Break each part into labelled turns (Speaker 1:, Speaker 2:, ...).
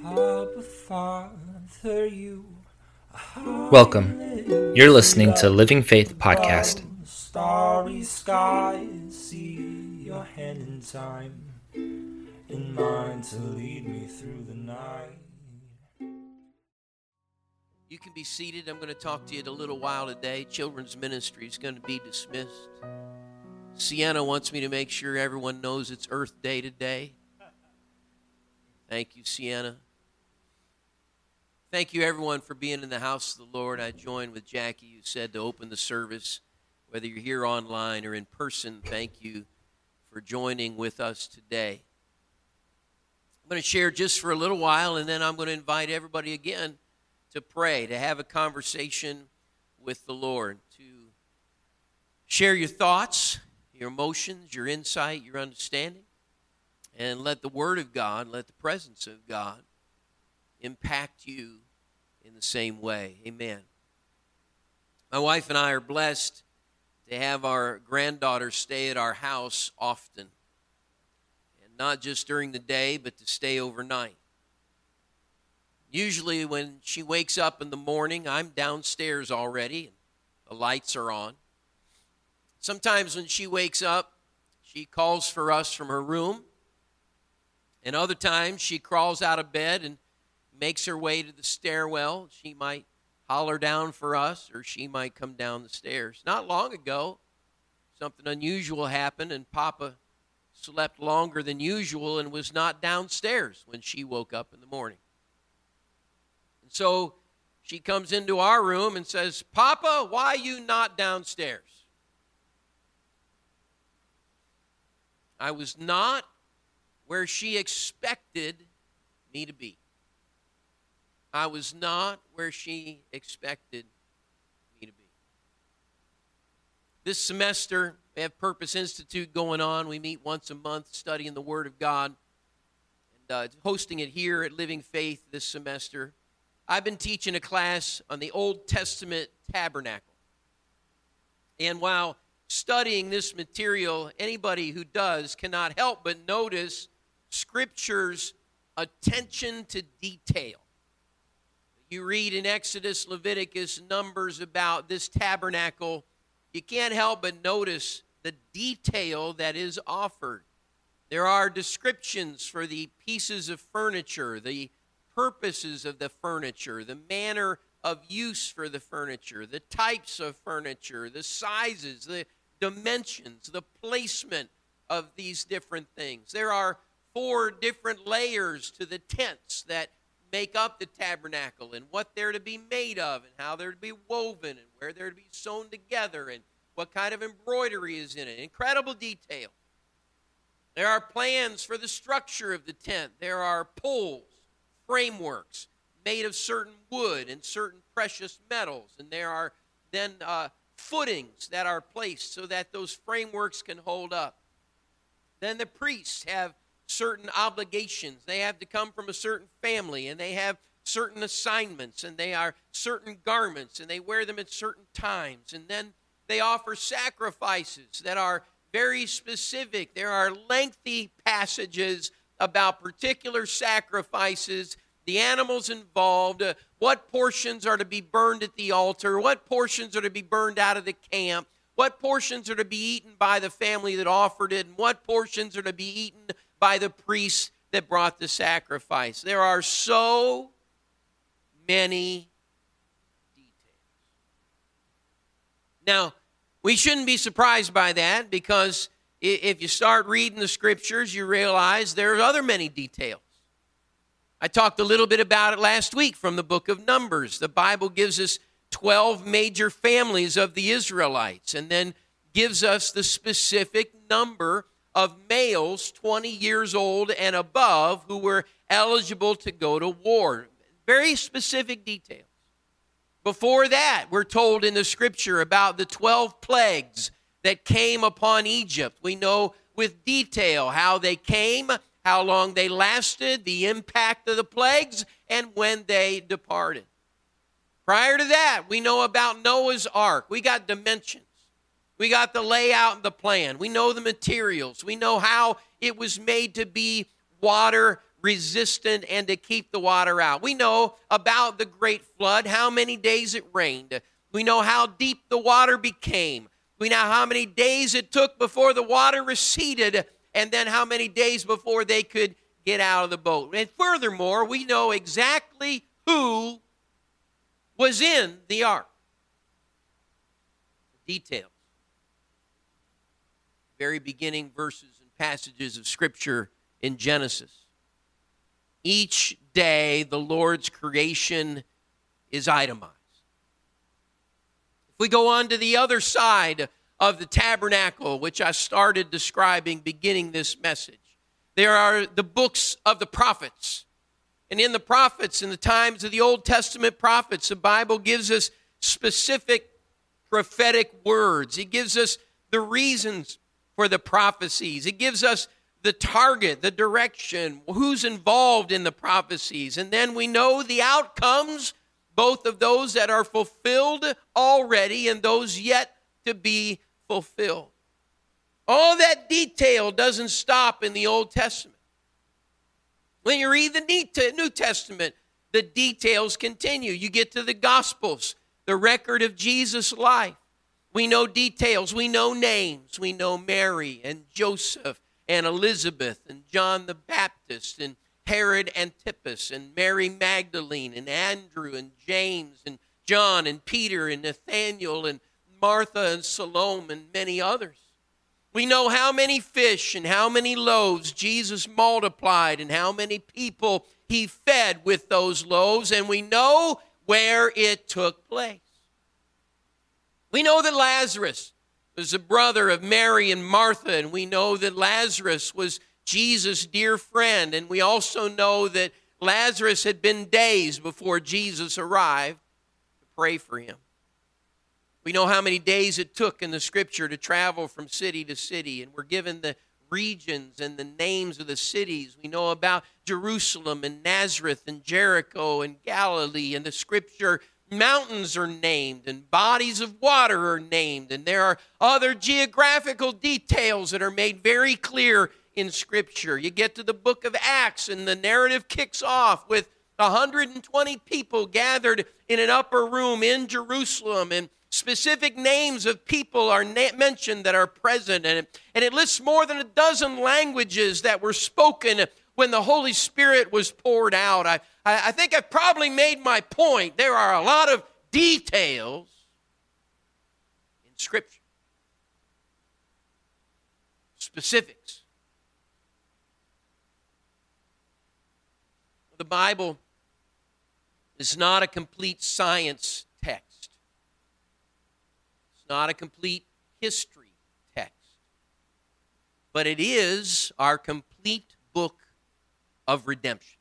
Speaker 1: Welcome. You're listening to Living Faith Podcast.
Speaker 2: Starry skies, see your hand in time, in mine to lead me through the night.
Speaker 3: You can be seated. I'm going to talk to you in a little while today. Children's ministry is going to be dismissed. Sienna wants me to make sure everyone knows it's Earth Day today. Thank you, Sienna. Thank you, everyone, for being in the house of the Lord. I join with Jackie, who said to open the service. Whether you're here online or in person, thank you for joining with us today. I'm going to share just for a little while, and then I'm going to invite everybody again to pray, to have a conversation with the Lord, to share your thoughts, your emotions, your insight, your understanding, and let the Word of God, let the presence of God impact you in the same way. Amen. My wife and I are blessed to have our granddaughter stay at our house often, and not just during the day, but to stay overnight. Usually when she wakes up in the morning, I'm downstairs already, and the lights are on. Sometimes when she wakes up, she calls for us from her room, and other times she crawls out of bed and makes her way to the stairwell. She might holler down for us, or she might come down the stairs. Not long ago, something unusual happened, and Papa slept longer than usual and was not downstairs when she woke up in the morning. And so she comes into our room and says, "Papa, why are you not downstairs?" I was not where she expected me to be. I was not where she expected me to be. This semester, we have Purpose Institute going on. We meet once a month studying the Word of God, and hosting it here at Living Faith this semester. I've been teaching a class on the Old Testament tabernacle. And while studying this material, anybody who does cannot help but notice Scripture's attention to detail. You read in Exodus, Leviticus, Numbers about this tabernacle, you can't help but notice the detail that is offered. There are descriptions for the pieces of furniture, the purposes of the furniture, the manner of use for the furniture, the types of furniture, the sizes, the dimensions, the placement of these different things. There are 4 different layers to the tents that make up the tabernacle, and what they're to be made of, and how they're to be woven, and where they're to be sewn together, and what kind of embroidery is in it. Incredible detail. There are plans for the structure of the tent. There are poles, frameworks made of certain wood and certain precious metals, and there are then footings that are placed so that those frameworks can hold up. Then the priests have certain obligations. They have to come from a certain family, and they have certain assignments, and they are certain garments, and they wear them at certain times. And then they offer sacrifices that are very specific. There are lengthy passages about particular sacrifices, the animals involved, what portions are to be burned at the altar, what portions are to be burned out of the camp, what portions are to be eaten by the family that offered it, and what portions are to be eaten by the priests that brought the sacrifice. There are so many details. Now, we shouldn't be surprised by that, because if you start reading the Scriptures, you realize there are other many details. I talked a little bit about it last week from the book of Numbers. The Bible gives us 12 major families of the Israelites, and then gives us the specific number of males 20 years old and above who were eligible to go to war. Very specific details. Before that, we're told in the Scripture about the 12 plagues that came upon Egypt. We know with detail how they came, how long they lasted, the impact of the plagues, and when they departed. Prior to that, we know about Noah's Ark. We got dimensions. We got the layout and the plan. We know the materials. We know how it was made to be water resistant and to keep the water out. We know about the great flood, how many days it rained. We know how deep the water became. We know how many days it took before the water receded, and then how many days before they could get out of the boat. And furthermore, we know exactly who was in the ark. Details. Very beginning verses and passages of Scripture in Genesis. Each day, the Lord's creation is itemized. If we go on to the other side of the tabernacle, which I started describing beginning this message, there are the books of the prophets. And in the prophets, in the times of the Old Testament prophets, the Bible gives us specific prophetic words. It gives us the reasons for the prophecies. It gives us the target, the direction, who's involved in the prophecies. And then we know the outcomes, both of those that are fulfilled already and those yet to be fulfilled. All that detail doesn't stop in the Old Testament. When you read the New Testament, the details continue. You get to the Gospels, the record of Jesus' life. We know details. We know names. We know Mary and Joseph and Elizabeth and John the Baptist and Herod Antipas and Mary Magdalene and Andrew and James and John and Peter and Nathaniel and Martha and Salome and many others. We know how many fish and how many loaves Jesus multiplied and how many people he fed with those loaves, and we know where it took place. We know that Lazarus was the brother of Mary and Martha, and we know that Lazarus was Jesus' dear friend, and we also know that Lazarus had been days before Jesus arrived to pray for him. We know how many days it took in the Scripture to travel from city to city, and we're given the regions and the names of the cities. We know about Jerusalem and Nazareth and Jericho and Galilee, and the Scripture mountains are named and bodies of water are named, and there are other geographical details that are made very clear in Scripture. You get to the book of Acts, and the narrative kicks off with 120 people gathered in an upper room in Jerusalem, and specific names of people are mentioned that are present, and it lists more than a dozen languages that were spoken when the Holy Spirit was poured out. I think I've probably made my point. There are a lot of details in Scripture. Specifics. The Bible is not a complete science text. It's not a complete history text. But it is our complete book of redemption.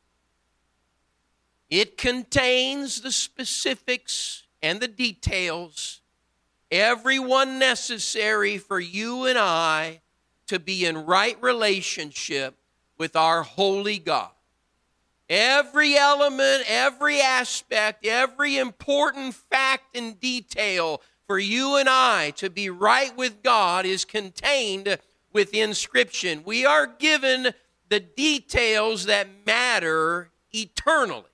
Speaker 3: It contains the specifics and the details, every one necessary for you and I to be in right relationship with our holy God. Every element, every aspect, every important fact and detail for you and I to be right with God is contained within Scripture. We are given the details that matter eternally.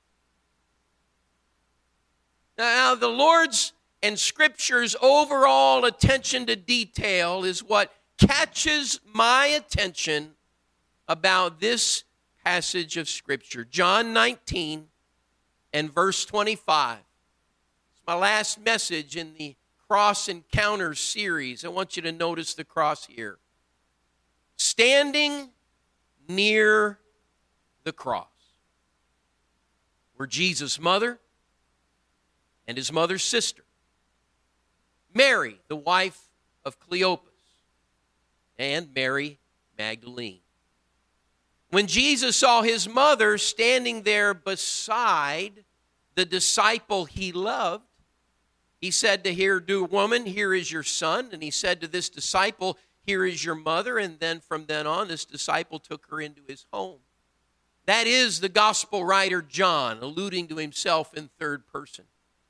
Speaker 3: Now, the Lord's and Scripture's overall attention to detail is what catches my attention about this passage of Scripture. John 19 and verse 25. It's my last message in the Cross Encounters series. I want you to notice the cross here. Standing near the cross were Jesus' mother and his mother's sister, Mary, the wife of Cleopas, and Mary Magdalene. When Jesus saw his mother standing there beside the disciple he loved, he said to her, "Woman, here is your son." And he said to this disciple, "Here is your mother." And then from then on, this disciple took her into his home. That is the gospel writer John, alluding to himself in third person.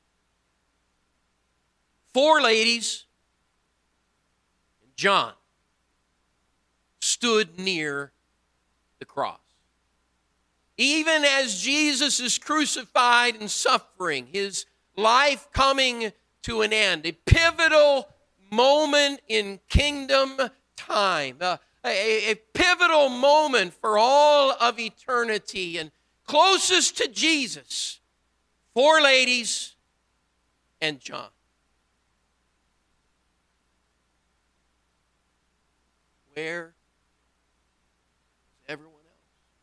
Speaker 3: 4 ladies and John stood near the cross. Even as Jesus is crucified and suffering, his life coming to an end, a pivotal moment in kingdom time, a pivotal moment for all of eternity. And closest to Jesus, 4 ladies and John. Where is everyone else?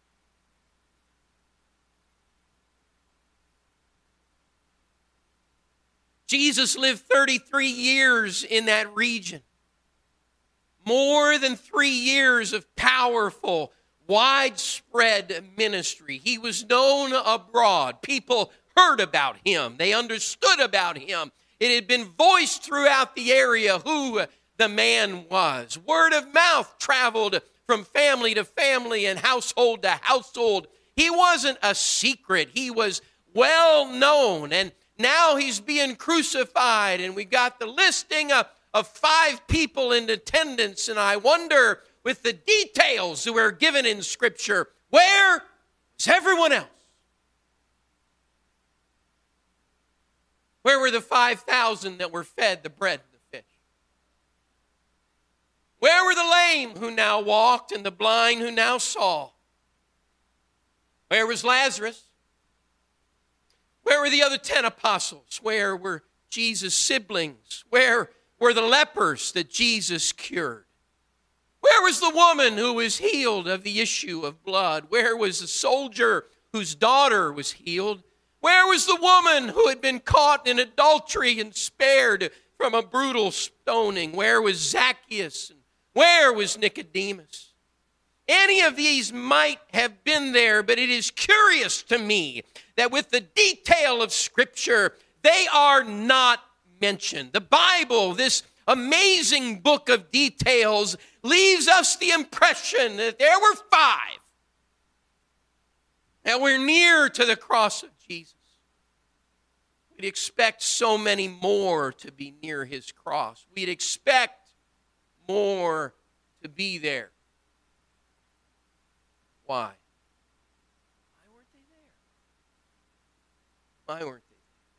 Speaker 3: Jesus lived 33 years in that region. More than 3 years of powerful, widespread ministry. He was known abroad. People heard about him. They understood about him. It had been voiced throughout the area who the man was. Word of mouth traveled from family to family and household to household. He wasn't a secret. He was well known. And now he's being crucified, and we got the listing of 5 people in attendance. And I wonder, with the details that were given in Scripture, where is everyone else? Where were the 5,000 that were fed the bread and the fish? Where were the lame who now walked and the blind who now saw? Where was Lazarus? Where were the other 10 apostles? Where were Jesus' siblings? Where were the lepers that Jesus cured? Where was the woman who was healed of the issue of blood? Where was the soldier whose daughter was healed? Where was the woman who had been caught in adultery and spared from a brutal stoning? Where was Zacchaeus? Where was Nicodemus? Any of these might have been there, but it is curious to me that with the detail of Scripture, they are not mentioned. The Bible, this amazing book of details, leaves us the impression that there were 5 that were near to the cross of Jesus. We'd expect so many more to be near his cross. We'd expect more to be there. Why? Why weren't they there? Why weren't they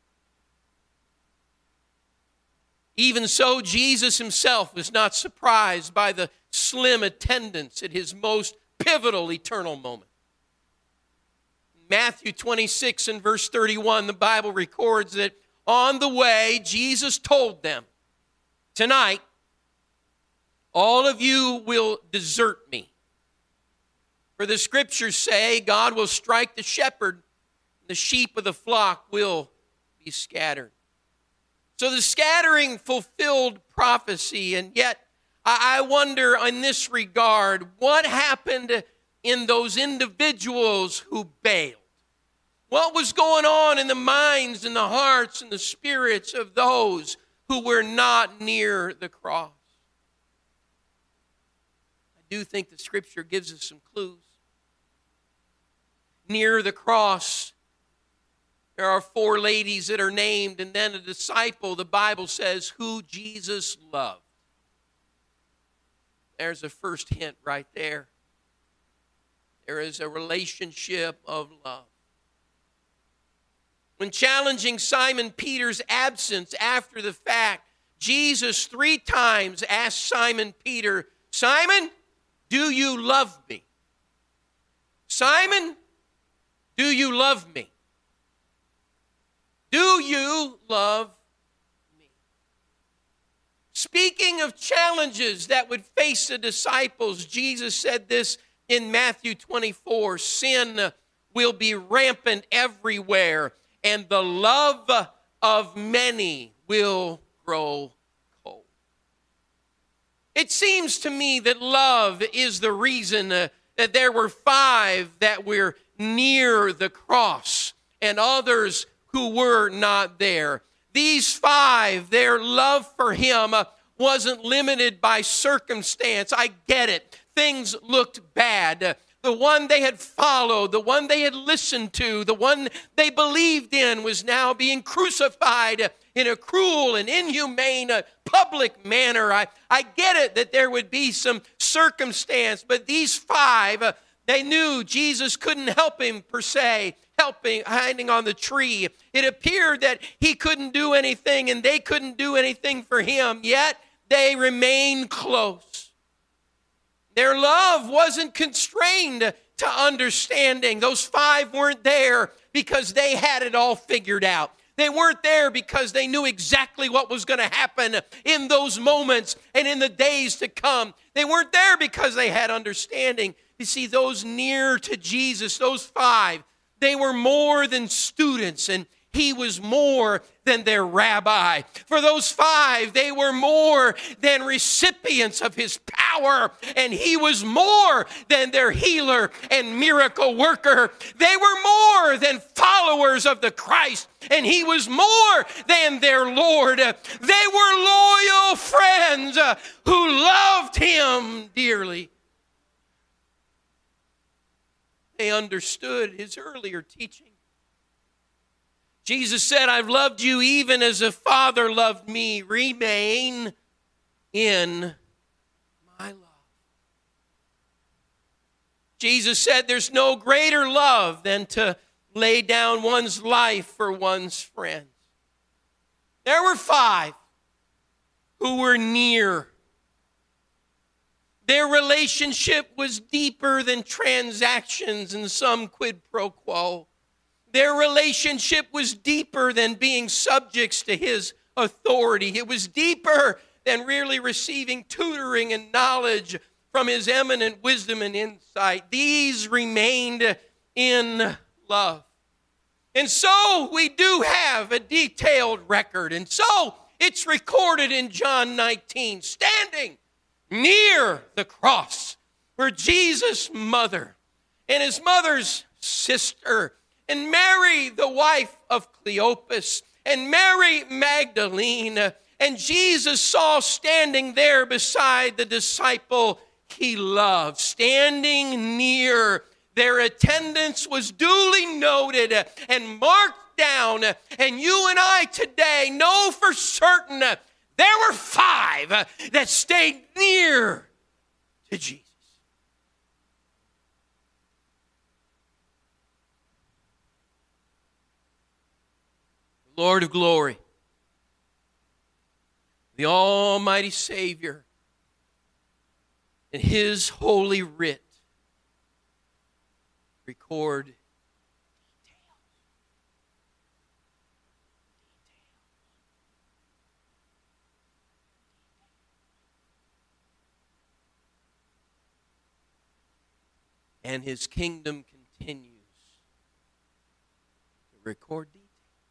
Speaker 3: there? Even so, Jesus himself was not surprised by the slim attendance at his most pivotal eternal moment. Matthew 26 and verse 31, the Bible records that on the way, Jesus told them, "Tonight, all of you will desert me. For the Scriptures say, God will strike the shepherd, the sheep of the flock will be scattered." So the scattering fulfilled prophecy, and yet I wonder in this regard, what happened in those individuals who bailed? What was going on in the minds and the hearts and the spirits of those who were not near the cross? I do think the Scripture gives us some clues. Near the cross, there are 4 ladies that are named, and then a disciple, the Bible says, who Jesus loved. There's a first hint right there. There is a relationship of love. When challenging Simon Peter's absence after the fact, Jesus 3 times asked Simon Peter, "Simon, do you love me? Simon, do you love me? Do you love me?" Speaking of challenges that would face the disciples, Jesus said this in Matthew 24, "Sin will be rampant everywhere, and the love of many will grow cold." It seems to me that love is the reason that there were 5 that were near the cross and others who were not there. These 5, their love for him wasn't limited by circumstance. I get it. Things looked bad. The one they had followed, the one they had listened to, the one they believed in was now being crucified in a cruel and inhumane public manner. I get it that there would be some circumstance, but these 5, They knew Jesus couldn't help him per se, hanging on the tree. It appeared that he couldn't do anything and they couldn't do anything for him, yet they remained close. Their love wasn't constrained to understanding. Those 5 weren't there because they had it all figured out. They weren't there because they knew exactly what was going to happen in those moments and in the days to come. They weren't there because they had understanding. You see, those near to Jesus, those 5, they were more than students, and he was more than their rabbi. For those 5, they were more than recipients of his power, and he was more than their healer and miracle worker. They were more than followers of the Christ, and he was more than their Lord. They were loyal friends who loved him dearly. They understood his earlier teaching. Jesus said, I've loved you even as a Father loved me. Remain in my love. Jesus said there's no greater love than to lay down one's life for one's friends. There were 5 who were near. Their relationship was deeper than transactions and some quid pro quo. Their relationship was deeper than being subjects to his authority. It was deeper than really receiving tutoring and knowledge from his eminent wisdom and insight. These remained in love. And so we do have a detailed record. And so it's recorded in John 19, standing near the cross were Jesus' mother and his mother's sister, and Mary, the wife of Cleopas, and Mary Magdalene. And Jesus saw standing there beside the disciple he loved, standing near. Their attendance was duly noted and marked down. And you and I today know for certain there were 5 that stayed near to Jesus. The Lord of glory, the Almighty Savior, and his holy writ record details. And his kingdom continues to record details.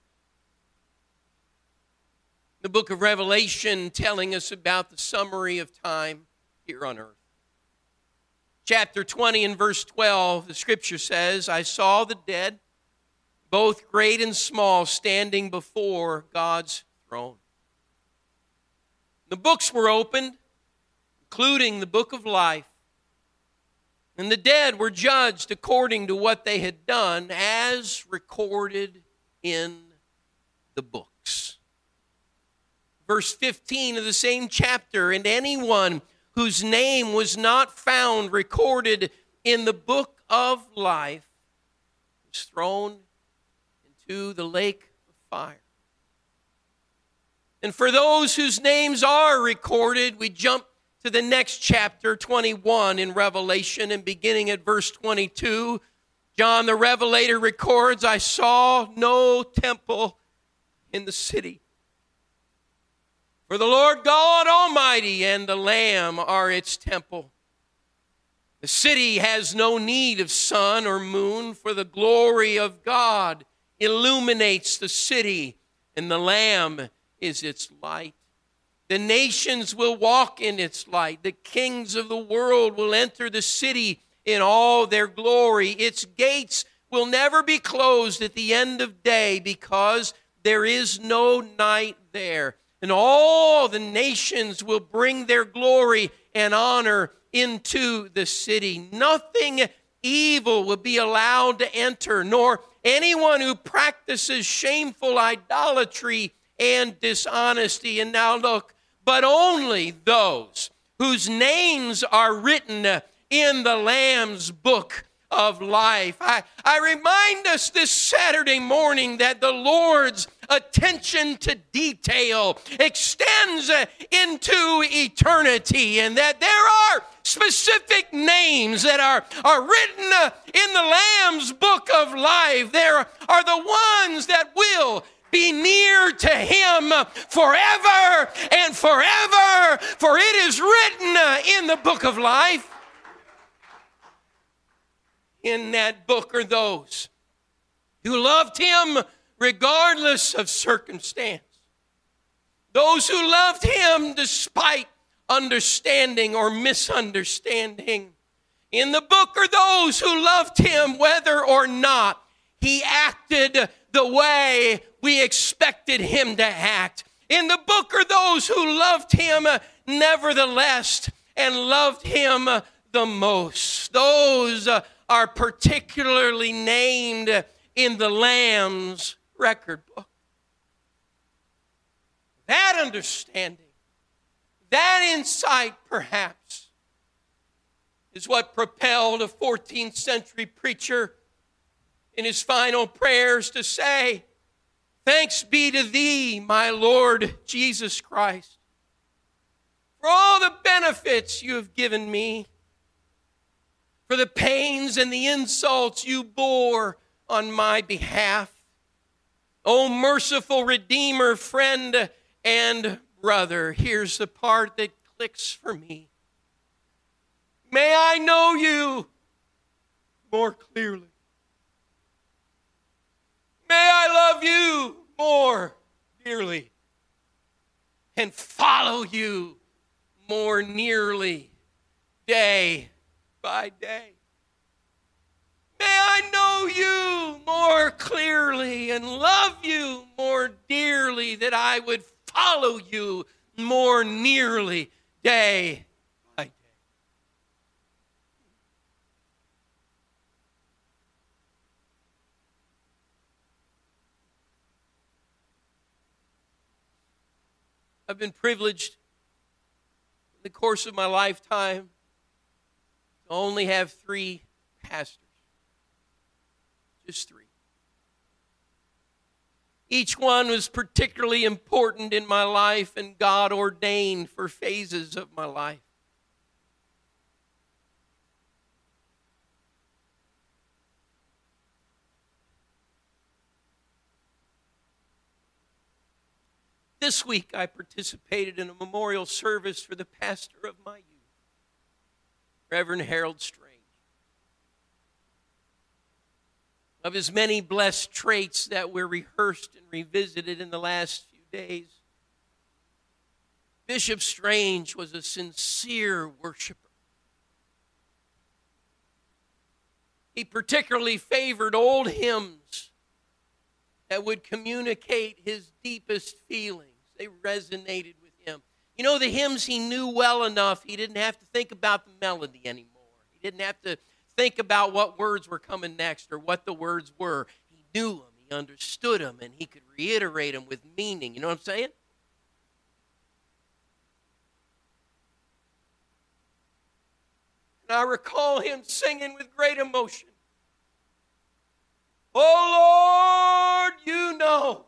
Speaker 3: The book of Revelation telling us about the summary of time here on earth. Chapter 20 and verse 12, the scripture says, I saw the dead, both great and small, standing before God's throne. The books were opened, including the book of life. And the dead were judged according to what they had done as recorded in the books. Verse 15 of the same chapter, and anyone whose name was not found recorded in the book of life was thrown into the lake of fire. And for those whose names are recorded, we jump to the next chapter, 21 in Revelation, and beginning at verse 22, John the Revelator records, I saw no temple in the city. For the Lord God Almighty and the Lamb are its temple. The city has no need of sun or moon, for the glory of God illuminates the city, and the Lamb is its light. The nations will walk in its light. The kings of the world will enter the city in all their glory. Its gates will never be closed at the end of day, because there is no night there. And all the nations will bring their glory and honor into the city. Nothing evil will be allowed to enter, nor anyone who practices shameful idolatry and dishonesty. And now look, but only those whose names are written in the Lamb's book of life. I remind us this Saturday morning that the Lord's attention to detail extends into eternity, and that there are specific names that are written in the Lamb's book of life. There are the ones that will be near to him forever and forever, for it is written in the book of life. In that book are those who loved him regardless of circumstance. Those who loved him despite understanding or misunderstanding. In the book are those who loved him whether or not he acted the way we expected him to act. In the book are those who loved him nevertheless and loved him the most. Those are particularly named in the Lamb's record book. That understanding, that insight perhaps, is what propelled a 14th century preacher in his final prayers to say, "Thanks be to thee, my Lord Jesus Christ, for all the benefits you have given me, for the pains and the insults you bore on my behalf. O merciful Redeemer, friend, and brother." Here's the part that clicks for me. "May I know you more clearly. May I love you more dearly and follow you more nearly day by day. May I know you more clearly and love you more dearly, that I would follow you more nearly day by day." I've been privileged in the course of my lifetime to only have 3 pastors. Just 3. Each one was particularly important in my life, and God ordained for phases of my life. This week I participated in a memorial service for the pastor of my youth, Reverend Harold Strange. Of his many blessed traits that were rehearsed and revisited in the last few days, Bishop Strange was a sincere worshiper. He particularly favored old hymns that would communicate his deepest feelings. They resonated with him. You know, the hymns he knew well enough, he didn't have to think about the melody anymore. He didn't have to think about what words were coming next or what the words were. He knew them, he understood them, and he could reiterate them with meaning. You know what I'm saying? And I recall him singing with great emotion, "Oh Lord, you know,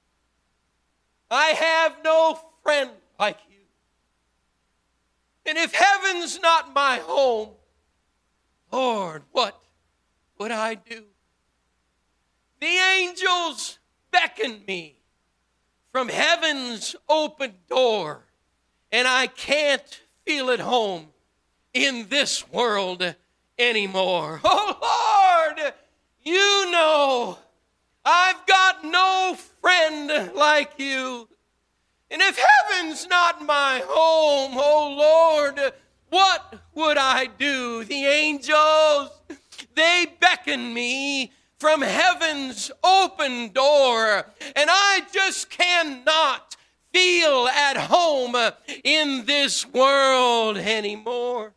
Speaker 3: I have no friend like you. And if heaven's not my home, Lord, what would I do? The angels beckon me from heaven's open door, and I can't feel at home in this world anymore. Oh Lord, you know, I've got no friend like you. And if heaven's not my home, oh Lord, what would I do? The angels, they beckon me from heaven's open door, and I just cannot feel at home in this world anymore."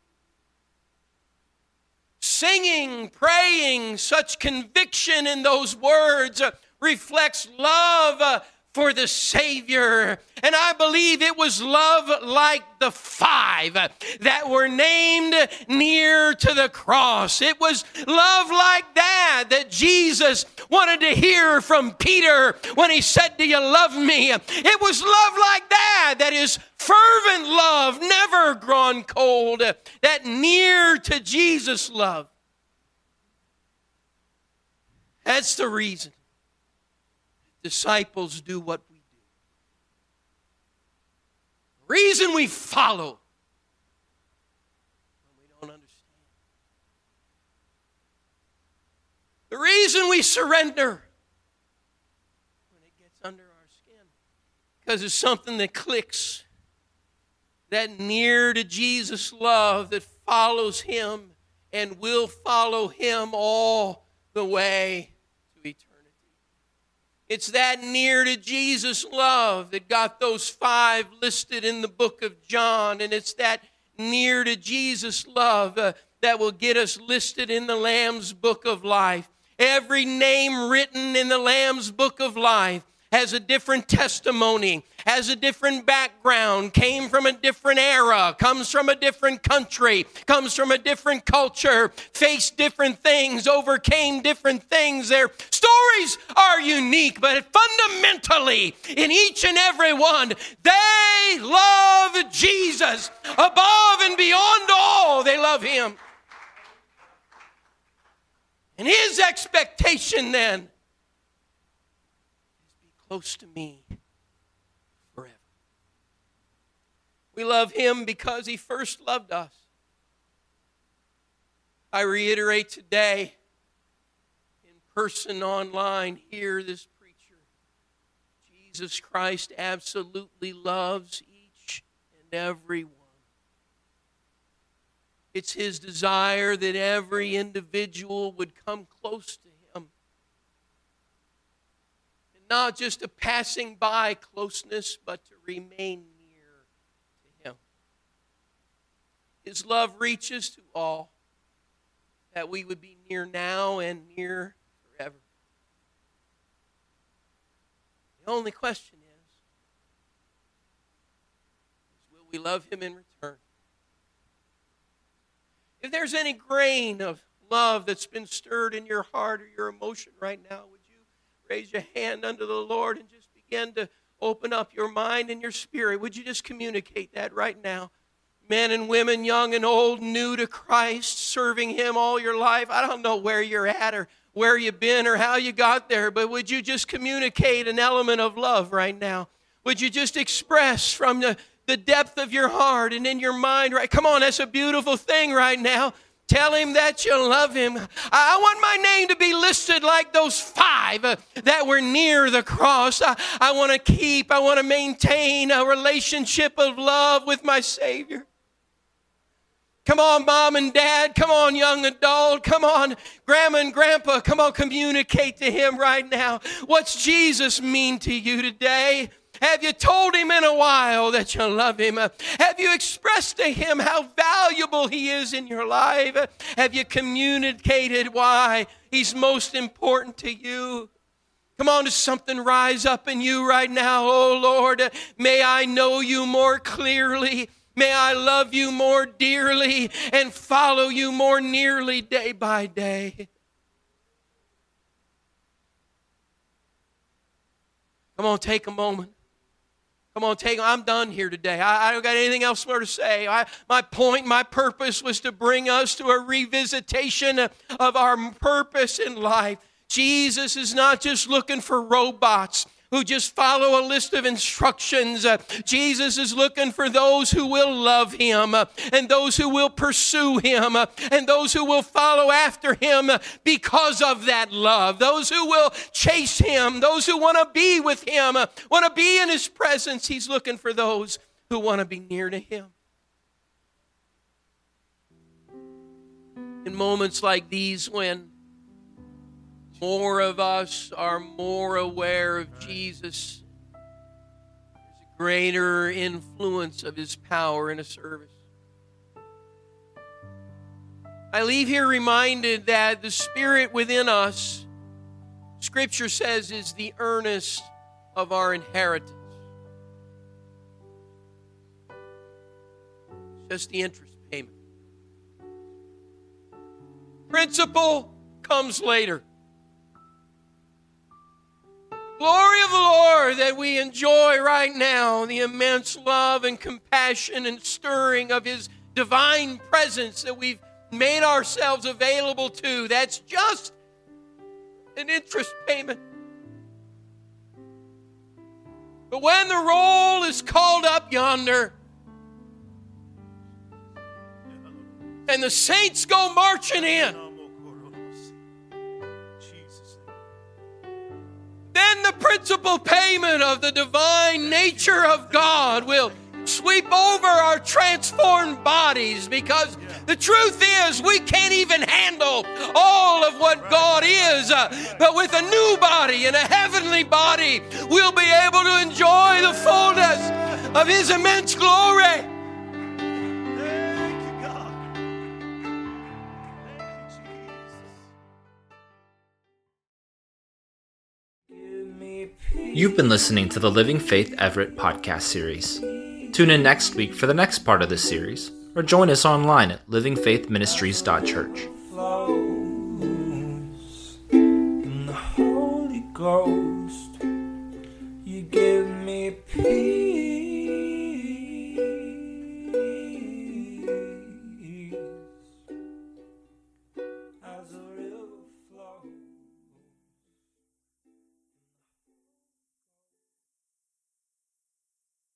Speaker 3: Singing, praying, such conviction in those words reflects love for the Savior. And I believe it was love like the 5 that were named near to the cross. It was love like that Jesus wanted to hear from Peter when he said, "Do you love me?" It was love like that is fervent love, never grown cold, that near to Jesus love. That's the reason disciples do what we do. The reason we follow when we don't understand. The reason we surrender when it gets under our skin. Because it's something that clicks. That near to Jesus love that follows Him and will follow Him all the way to eternity. It's that near to Jesus love that got those 5 listed in the book of John. And it's that near to Jesus love that will get us listed in the Lamb's book of life. Every name written in the Lamb's book of life has a different testimony, has a different background, came from a different era, comes from a different country, comes from a different culture, faced different things, overcame different things. Their stories are unique, but fundamentally, in each and every one, they love Jesus. Above and beyond all, they love Him. And His expectation then, close to me forever. We love Him because He first loved us. I reiterate today, in person, online, hear this preacher. Jesus Christ absolutely loves each and every one. It's His desire that every individual would come close to Him. Not just a passing by closeness, but to remain near to Him. His love reaches to all, that we would be near now and near forever. The only question is will we love Him in return? If there's any grain of love that's been stirred in your heart or your emotion right now, would you raise your hand unto the Lord and just begin to open up your mind and your spirit? Would you just communicate that right now? Men and women, young and old, new to Christ, serving Him all your life. I don't know where you're at or where you've been or how you got there, but would you just communicate an element of love right now? Would you just express from the depth of your heart and in your mind, right? Come on, that's a beautiful thing right now. Tell Him that you love Him. I want my name to be listed like those 5 that were near the cross. I want to maintain a relationship of love with my Savior. Come on, Mom and Dad. Come on, young adult. Come on, Grandma and Grandpa. Come on, communicate to Him right now. What's Jesus mean to you today? Have you told Him in a while that you love Him? Have you expressed to Him how valuable He is in your life? Have you communicated why He's most important to you? Come on, does something rise up in you right now? Oh, Lord, may I know You more clearly. May I love You more dearly and follow You more nearly day by day. Come on, take a moment. Come on, I'm done here today. I don't got anything else more to say. My point, my purpose was to bring us to a revisitation of our purpose in life. Jesus is not just looking for robots who just follow a list of instructions. Jesus is looking for those who will love Him and those who will pursue Him and those who will follow after Him because of that love. Those who will chase Him, those who want to be with Him, want to be in His presence. He's looking for those who want to be near to Him. In moments like these when more of us are more aware of Jesus, there's a greater influence of His power in a service. I leave here reminded that the Spirit within us, Scripture says, is the earnest of our inheritance. Just the interest payment. Principal comes later. Glory of the Lord that we enjoy right now, the immense love and compassion and stirring of His divine presence that we've made ourselves available to. That's just an interest payment. But when the roll is called up yonder, and the saints go marching in, then the principal payment of the divine nature of God will sweep over our transformed bodies, because the truth is we can't even handle all of what God is, but with a new body and a heavenly body, we'll be able to enjoy the fullness of His immense glory.
Speaker 1: You've been listening to the Living Faith Everett podcast series. Tune in next week for the next part of this series, or join us online at livingfaithministries.church.
Speaker 2: Flows in the Holy Ghost.